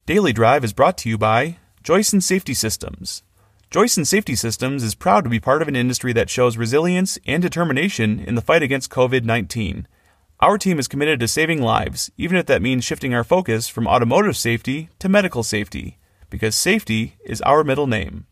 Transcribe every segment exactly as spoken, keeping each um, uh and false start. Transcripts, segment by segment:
Daily Drive is brought to you by Joyson Safety Systems. Joyson Safety Systems is proud to be part of an industry that shows resilience and determination in the fight against covid nineteen. Our team is committed to saving lives, even if that means shifting our focus from automotive safety to medical safety, because safety is our middle name.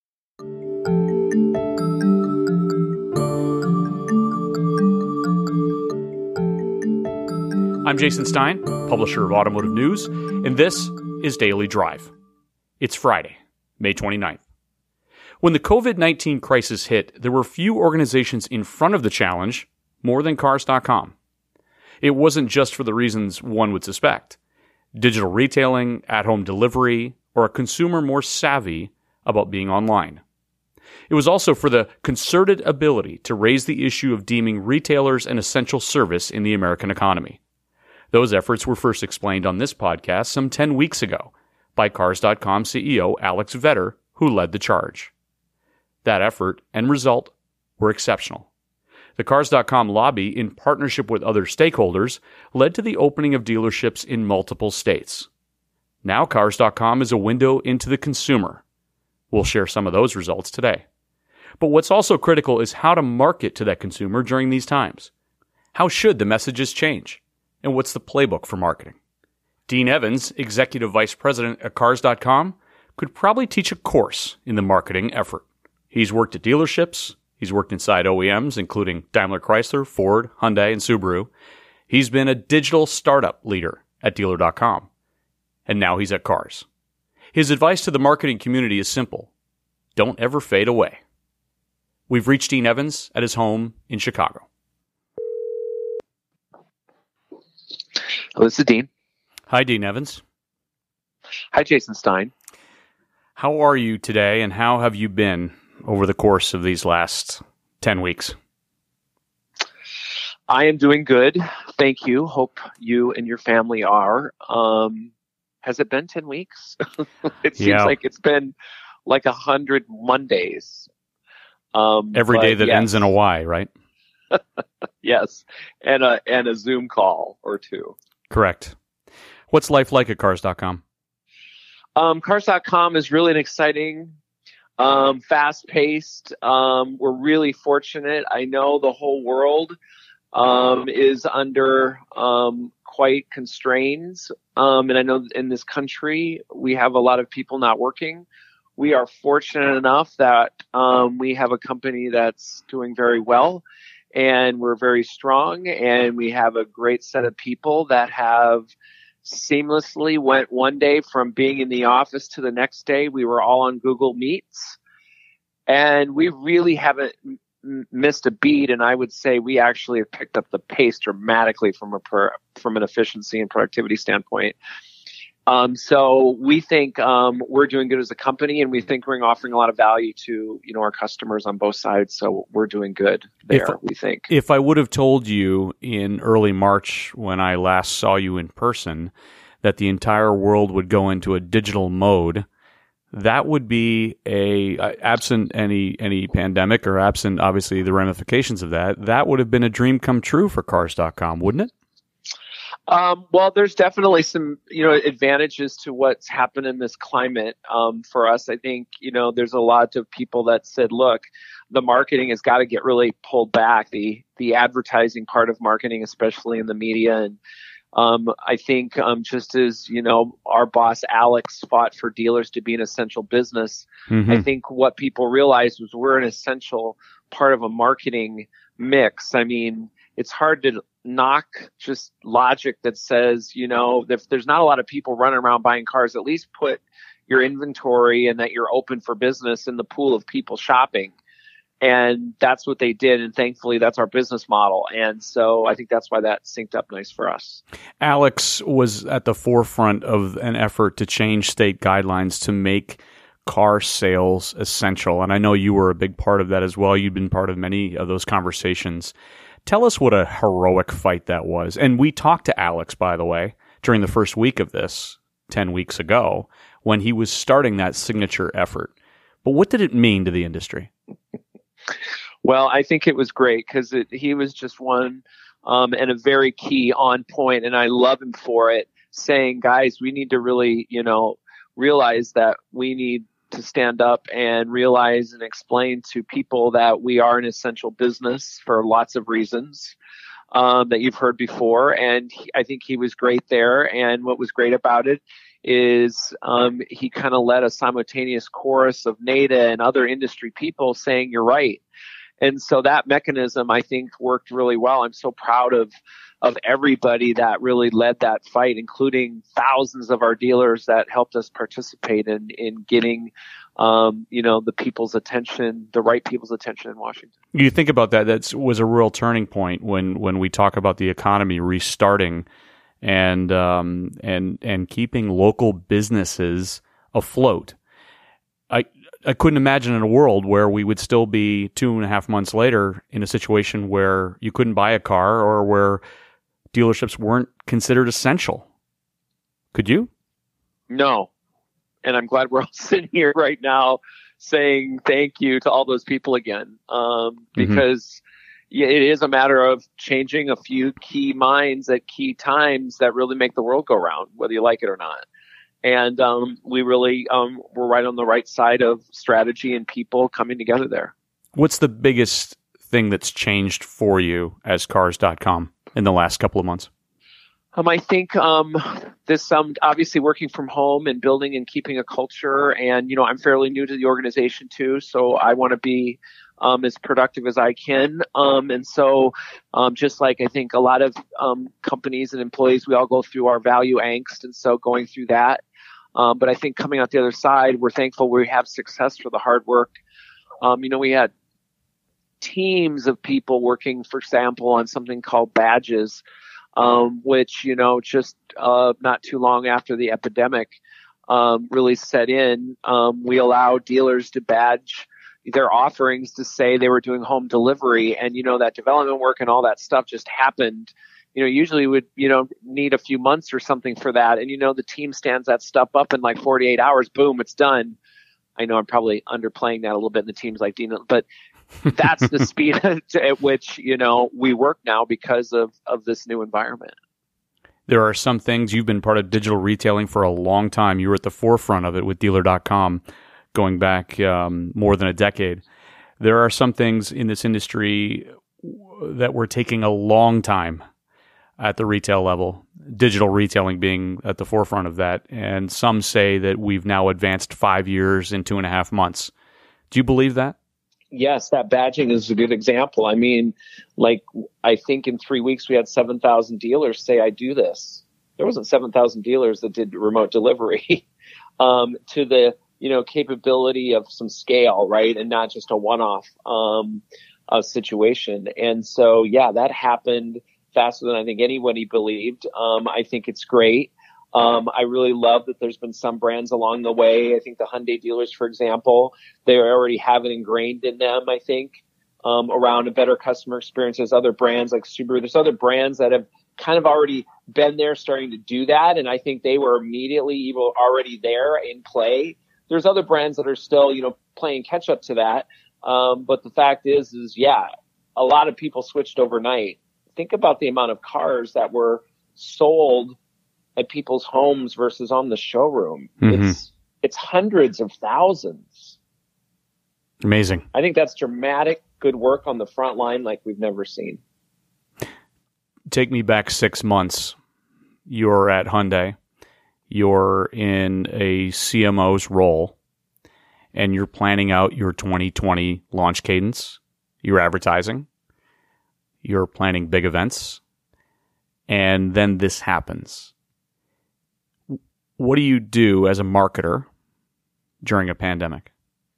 I'm Jason Stein, publisher of Automotive News, and this is Daily Drive. It's Friday, May twenty-ninth. When the covid nineteen crisis hit, there were few organizations in front of the challenge more than Cars dot com. It wasn't just for the reasons one would suspect. Digital retailing, at-home delivery, or a consumer more savvy about being online. It was also for the concerted ability to raise the issue of deeming retailers an essential service in the American economy. Those efforts were first explained on this podcast some ten weeks ago by Cars dot com C E O Alex Vetter, who led the charge. That effort and result were exceptional. The Cars dot com lobby, in partnership with other stakeholders, led to the opening of dealerships in multiple states. Now Cars dot com is a window into the consumer. We'll share some of those results today. But what's also critical is how to market to that consumer during these times. How should the messages change? And what's the playbook for marketing? Dean Evans, Executive Vice President at Cars dot com, could probably teach a course in the marketing effort. He's worked at dealerships. He's worked inside O E Ms, including Daimler Chrysler, Ford, Hyundai, and Subaru. He's been a digital startup leader at Dealer dot com. And now he's at Cars. His advice to the marketing community is simple. Don't ever fade away. We've reached Dean Evans at his home in Chicago. Hello, this is Dean. Hi, Dean Evans. Hi, Jason Stein. How are you today, and how have you been over the course of these last ten weeks? I am doing good. Thank you. Hope you and your family are. Um, has it been ten weeks? It seems yeah. like it's been like a hundred Mondays. Um, Every day that yes. ends in a Y, right? Yes. And a, and a Zoom call or two. Correct. What's life like at Cars dot com? Um, Cars dot com is really an exciting, um, fast-paced. Um, we're really fortunate. I know the whole world um, is under um, quite constraints. Um, and I know in this country, we have a lot of people not working. We are fortunate enough that um, we have a company that's doing very well. And we're very strong, and we have a great set of people that have seamlessly went one day from being in the office to the next day. We were all on Google Meets, and we really haven't m- missed a beat. And I would say we actually have picked up the pace dramatically from a per, from an efficiency and productivity standpoint. Um, so we think um, we're doing good as a company, and we think we're offering a lot of value to you know our customers on both sides. So we're doing good there. If, we think. If I would have told you in early March when I last saw you in person that the entire world would go into a digital mode, that would be a uh, absent any any pandemic or absent obviously the ramifications of that. That would have been a dream come true for Cars dot com, wouldn't it? Um, well, there's definitely some, you know, advantages to what's happened in this climate. Um, for us, I think, you know, there's a lot of people that said, look, the marketing has got to get really pulled back, the, the advertising part of marketing, especially in the media. And, um, I think, um, just as, you know, our boss, Alex, fought for dealers to be an essential business. Mm-hmm. I think what people realized was we're an essential part of a marketing mix. I mean, it's hard to knock just logic that says, you know, if there's not a lot of people running around buying cars, at least put your inventory and that you're open for business in the pool of people shopping. And that's what they did. And thankfully, that's our business model. And so I think that's why that synced up nice for us. Alex was at the forefront of an effort to change state guidelines to make car sales essential. And I know you were a big part of that as well. You've been part of many of those conversations. Tell us what a heroic fight that was. And we talked to Alex, by the way, during the first week of this, ten weeks ago, when he was starting that signature effort. But what did it mean to the industry? Well, I think it was great because he was just one um, and a very key on point, and I love him for it. saying, guys, we need to really, you know, realize that we need to stand up and realize and explain to people that we are an essential business for lots of reasons um, that you've heard before. And he, I think he was great there. And what was great about it is um, he kind of led a simultaneous chorus of NADA and other industry people saying, you're right. And so that mechanism, I think, worked really well. I'm so proud of of everybody that really led that fight, including thousands of our dealers that helped us participate in, in getting, um, you know, the people's attention, the right people's attention in Washington. You think about that, that was a real turning point when, when we talk about the economy restarting and, um, and, and keeping local businesses afloat. I, I couldn't imagine in a world where we would still be two and a half months later in a situation where you couldn't buy a car or where dealerships weren't considered essential. Could you? No. And I'm glad we're all sitting here right now saying thank you to all those people again. Um, because mm-hmm. yeah, it is a matter of changing a few key minds at key times that really make the world go round, whether you like it or not. And um, we really um, were right on the right side of strategy and people coming together there. What's the biggest thing that's changed for you as Cars dot com in the last couple of months? Um, I think um, this um, obviously working from home and building and keeping a culture. And, you know, I'm fairly new to the organization, too. So I want to be um, as productive as I can. Um, and so um, just like I think a lot of um, companies and employees, we all go through our value angst. And so going through that. Um, but I think coming out the other side, we're thankful we have success for the hard work. Um, you know, we had teams of people working, for example, on something called badges, um, which, you know, just uh, not too long after the epidemic um, really set in, um, we allow dealers to badge their offerings to say they were doing home delivery. And, you know, that development work and all that stuff just happened. You know, usually would, you know, need a few months or something for that. And, you know, the team stands that stuff up in like forty-eight hours, boom, it's done. I know I'm probably underplaying that a little bit in the teams like Dina, but that's the speed at which, you know, we work now because of, of this new environment. There are some things, you've been part of digital retailing for a long time. You were at the forefront of it with dealer dot com going back um, more than a decade. There are some things in this industry that were taking a long time at the retail level, digital retailing being at the forefront of that. And some say that we've now advanced five years in two and a half months. Do you believe that? Yes, that badging is a good example. I mean, like, I think in three weeks we had seven thousand dealers say, I do this. There wasn't seven thousand dealers that did remote delivery um, to the, you know, capability of some scale, right? And not just a one-off um, uh, situation. And so, yeah, that happened faster than I think anybody believed. Um, I think it's great. Um, I really love that there's been some brands along the way. I think the Hyundai dealers, for example, they already have it ingrained in them, I think, um, around a better customer experience. There's other brands like Subaru. There's other brands that have kind of already been there starting to do that. And I think they were immediately even already there in play. There's other brands that are still, you know, playing catch up to that. Um, but the fact is, is yeah, a lot of people switched overnight. Think about the amount of cars that were sold at people's homes versus on the showroom. Mm-hmm. It's it's hundreds of thousands. Amazing. I think that's dramatic, good work on the front line like we've never seen. Take me back six months. You're at Hyundai. You're in a C M O's role, and you're planning out your twenty twenty launch cadence. You're advertising. You're planning big events. And then this happens. What do you do as a marketer during a pandemic?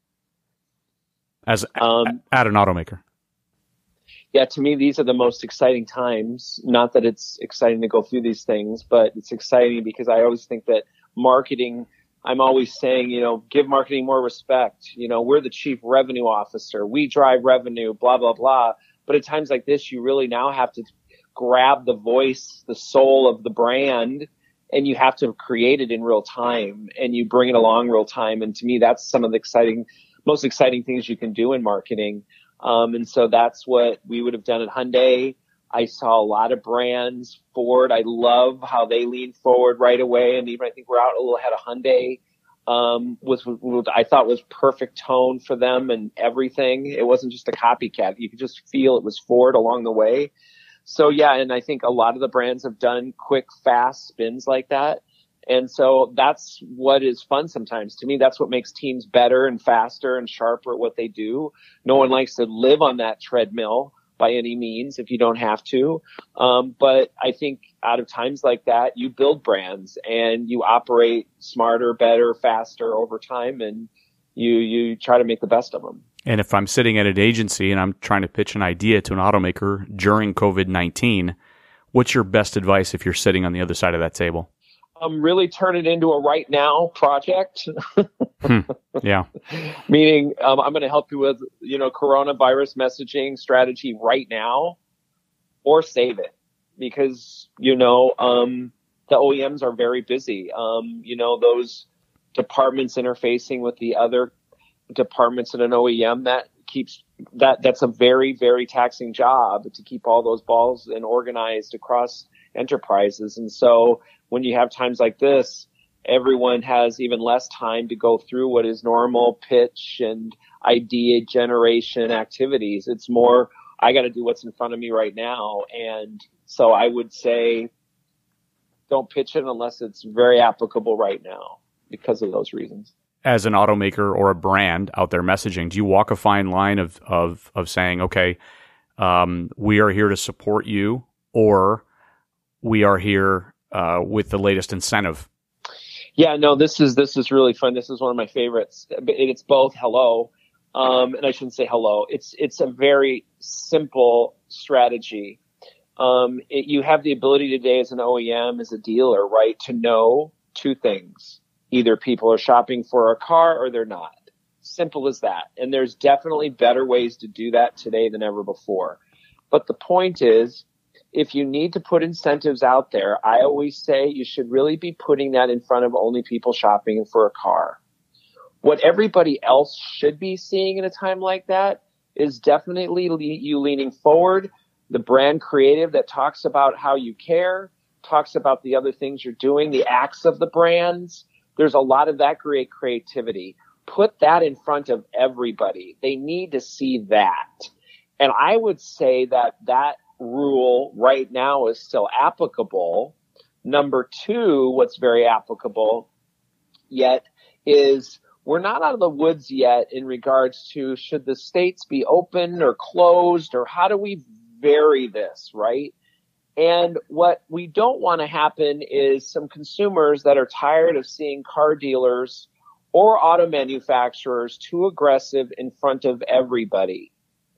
As um, at an automaker? Yeah, to me, these are the most exciting times. Not that it's exciting to go through these things, but it's exciting because I always think that marketing, I'm always saying, you know, give marketing more respect. You know, we're the chief revenue officer. We drive revenue, blah, blah, blah. But at times like this, you really now have to grab the voice, the soul of the brand, and you have to create it in real time, and you bring it along real time. And to me, that's some of the exciting, most exciting things you can do in marketing. Um, and so that's what we would have done at Hyundai. I saw a lot of brands. Ford, I love how they lean forward right away. And even I think we're out a little ahead of Hyundai. Um, was, was I thought was perfect tone for them and everything. It wasn't just a copycat. You could just feel it was Ford along the way. So yeah, and I think a lot of the brands have done quick, fast spins like that. And so that's what is fun sometimes. To me, that's what makes teams better and faster and sharper at what they do. No one likes to live on that treadmill by any means if you don't have to. Um, but I think out of times like that, you build brands and you operate smarter, better, faster over time, and you, you try to make the best of them. And if I'm sitting at an agency and I'm trying to pitch an idea to an automaker during COVID nineteen, what's your best advice if you're sitting on the other side of that table? Um, really turn it into a right now project. hmm. Yeah. Meaning, um, I'm going to help you with, you know, coronavirus messaging strategy right now, or save it, because, you know, um, the O E Ms are very busy. Um, you know, those departments interfacing with the other departments in an O E M, that keeps that, that's a very, very taxing job to keep all those balls and organized across enterprises. And so when you have times like this, everyone has even less time to go through what is normal pitch and idea generation activities. It's more, I got to do what's in front of me right now. And so I would say, don't pitch it unless it's very applicable right now because of those reasons. As an automaker or a brand out there messaging, do you walk a fine line of, of, of saying, okay, um, we are here to support you, or we are here uh, with the latest incentive? Yeah, no, this is this is really fun. This is one of my favorites. It's both hello, um, and I shouldn't say hello. It's it's a very simple strategy. Um, it, you have the ability today as an O E M, as a dealer, right, to know two things. Either people are shopping for a car or they're not. Simple as that. And there's definitely better ways to do that today than ever before. But the point is, if you need to put incentives out there, I always say you should really be putting that in front of only people shopping for a car. What everybody else should be seeing in a time like that is definitely le- you leaning forward, the brand creative that talks about how you care, talks about the other things you're doing, the acts of the brands. There's a lot of that great creativity. Put that in front of everybody. They need to see that. And I would say that that rule right now is still applicable. Number two, what's very applicable yet is we're not out of the woods yet in regards to should the states be open or closed, or how do we vary this, right? And what we don't want to happen is some consumers that are tired of seeing car dealers or auto manufacturers too aggressive in front of everybody.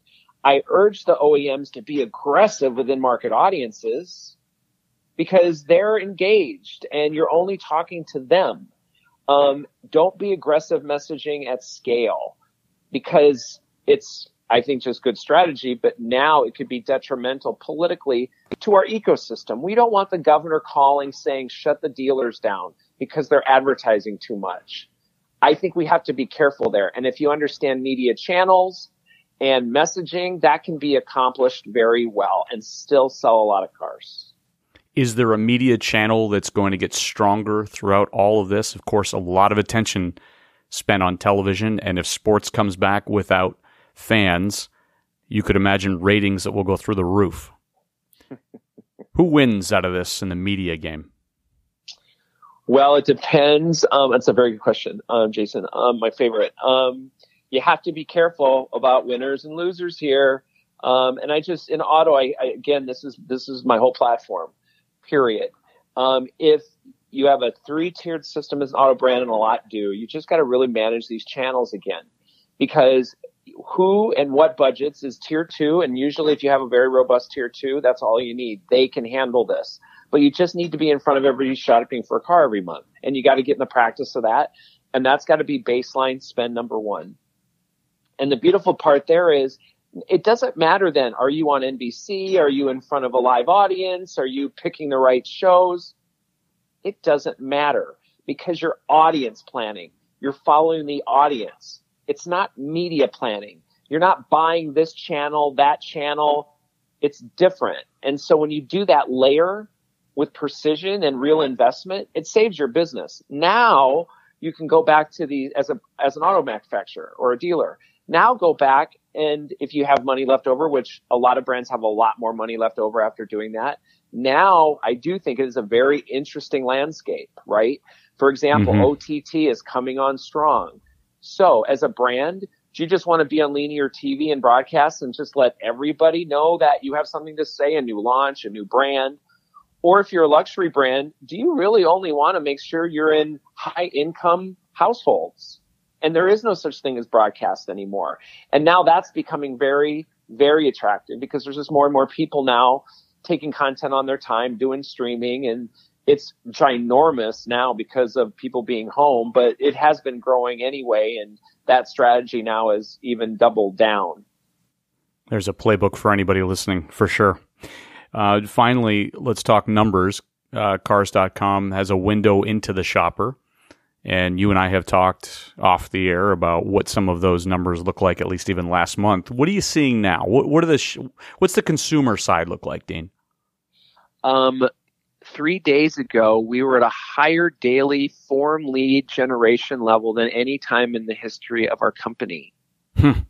I urge the O E Ms to be aggressive within market audiences because they're engaged and you're only talking to them. Um, don't be aggressive messaging at scale because it's, I think, just good strategy, but now it could be detrimental politically to our ecosystem. We don't want the governor calling saying shut the dealers down because they're advertising too much. I think we have to be careful there. And if you understand media channels and messaging, that can be accomplished very well and still sell a lot of cars. Is there a media channel that's going to get stronger throughout all of this? Of course, a lot of attention spent on television, and if sports comes back without fans, you could imagine ratings that will go through the roof. Who wins out of this in the media game? Well, it depends. Um, that's a very good question, um, Jason. Um, my favorite. Um, you have to be careful about winners and losers here. Um, and I just, in auto, I, I, again, this is, this is my whole platform, period. Um, if you have a three-tiered system as an auto brand, and a lot do, you just got to really manage these channels again, because who and what budgets is tier two. And usually if you have a very robust tier two, that's all you need. They can handle this, but you just need to be in front of everybody shopping for a car every month. And you got to get in the practice of that. And that's got to be baseline spend number one. And the beautiful part there is it doesn't matter then. Are you on N B C? Are you in front of a live audience? Are you picking the right shows? It doesn't matter because you're audience planning. You're following the audience. It's not media planning. You're not buying this channel, that channel. It's different. And so when you do that layer with precision and real investment, it saves your business. Now you can go back to the, as a, as an auto manufacturer or a dealer, now go back, and if you have money left over, which a lot of brands have a lot more money left over after doing that, now I do think it is a very interesting landscape, right? For example, mm-hmm. O T T is coming on strong. So as a brand, do you just want to be on linear T V and broadcast and just let everybody know that you have something to say, a new launch, a new brand? Or if you're a luxury brand, do you really only want to make sure you're in high income households? And there is no such thing as broadcast anymore. And now that's becoming very, very attractive because there's just more and more people now taking content on their time, doing streaming, and it's ginormous now because of people being home, but it has been growing anyway. And that strategy now is even doubled down. There's a playbook for anybody listening, for sure. Uh, finally, let's talk numbers. Uh, Cars dot com has a window into the shopper. And you and I have talked off the air about what some of those numbers look like, at least even last month. What are you seeing now? What, what are the sh- what's the consumer side look like, Dean? Um, three days ago, we were at a higher daily form lead generation level than any time in the history of our company. Hmm.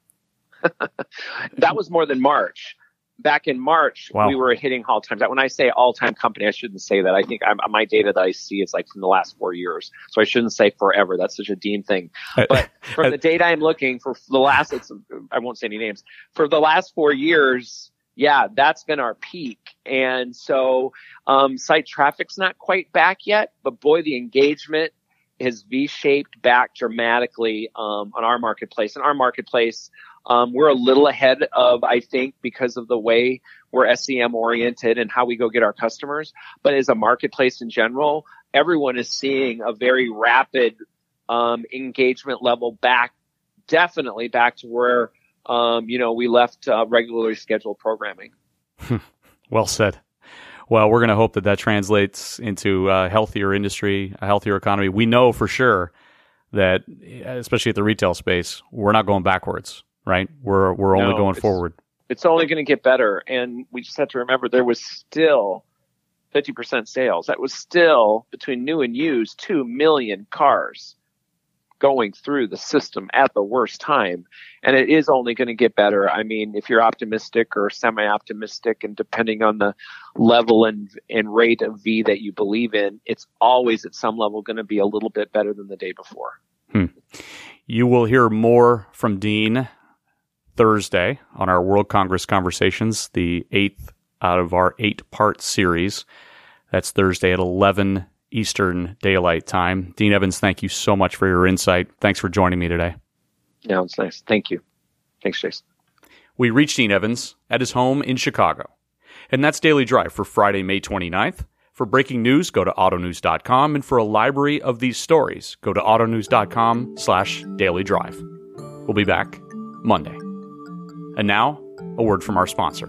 That was more than March. Back in March, wow. we were hitting all time. When I say all-time company, I shouldn't say that. I think I'm, my data that I see is like from the last four years. So I shouldn't say forever. That's such a Dean thing. But from the data I'm looking for the last, it's, I won't say any names. For the last four years, yeah, that's been our peak. And so um, site traffic's not quite back yet, but boy, the engagement is V-shaped back dramatically um, on our marketplace. And our marketplace, Um, we're a little ahead of, I think, because of the way we're S E M oriented and how we go get our customers. But as a marketplace in general, everyone is seeing a very rapid um, engagement level back, definitely back to where, um, you know, we left uh, regularly scheduled programming. Well said. Well, we're going to hope that that translates into a healthier industry, a healthier economy. We know for sure that, especially at the retail space, we're not going backwards. Right? We're we're only no, going it's, forward. It's only going to get better. And we just have to remember there was still fifty percent sales. That was still between new and used two million cars going through the system at the worst time. And it is only going to get better. I mean, if you're optimistic or semi-optimistic and depending on the level and, and rate of V that you believe in, it's always at some level going to be a little bit better than the day before. Hmm. You will hear more from Dean Thursday on our World Congress Conversations, the eighth out of our eight-part series. That's Thursday at eleven Eastern Daylight Time. Dean Evans, thank you so much for your insight. Thanks for joining me today. Yeah, it's nice. Thank you. Thanks, Jason. We reached Dean Evans at his home in Chicago. And that's Daily Drive for Friday, May twenty-ninth. For breaking news, go to autonews dot com. And for a library of these stories, go to autonews dot com slash daily drive. We'll be back Monday. And now, a word from our sponsor.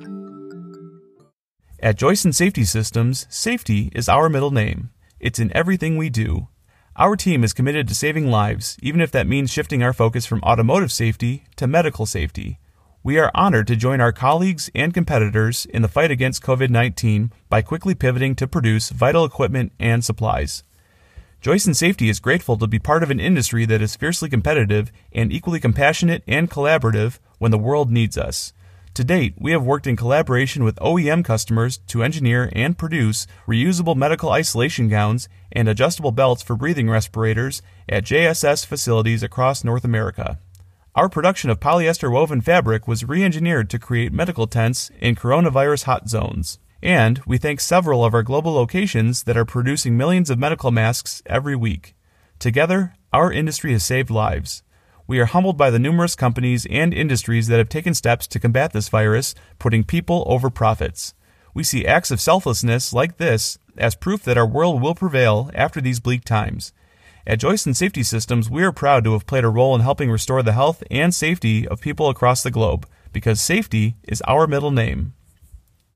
At Joyson Safety Systems, safety is our middle name. It's in everything we do. Our team is committed to saving lives, even if that means shifting our focus from automotive safety to medical safety. We are honored to join our colleagues and competitors in the fight against covid nineteen by quickly pivoting to produce vital equipment and supplies. Joyson Safety is grateful to be part of an industry that is fiercely competitive and equally compassionate and collaborative when the world needs us. To date, we have worked in collaboration with O E M customers to engineer and produce reusable medical isolation gowns and adjustable belts for breathing respirators at J S S facilities across North America. Our production of polyester woven fabric was re-engineered to create medical tents in coronavirus hot zones. And we thank several of our global locations that are producing millions of medical masks every week. Together, our industry has saved lives. We are humbled by the numerous companies and industries that have taken steps to combat this virus, putting people over profits. We see acts of selflessness like this as proof that our world will prevail after these bleak times. At Joyson Safety Systems, we are proud to have played a role in helping restore the health and safety of people across the globe, because safety is our middle name.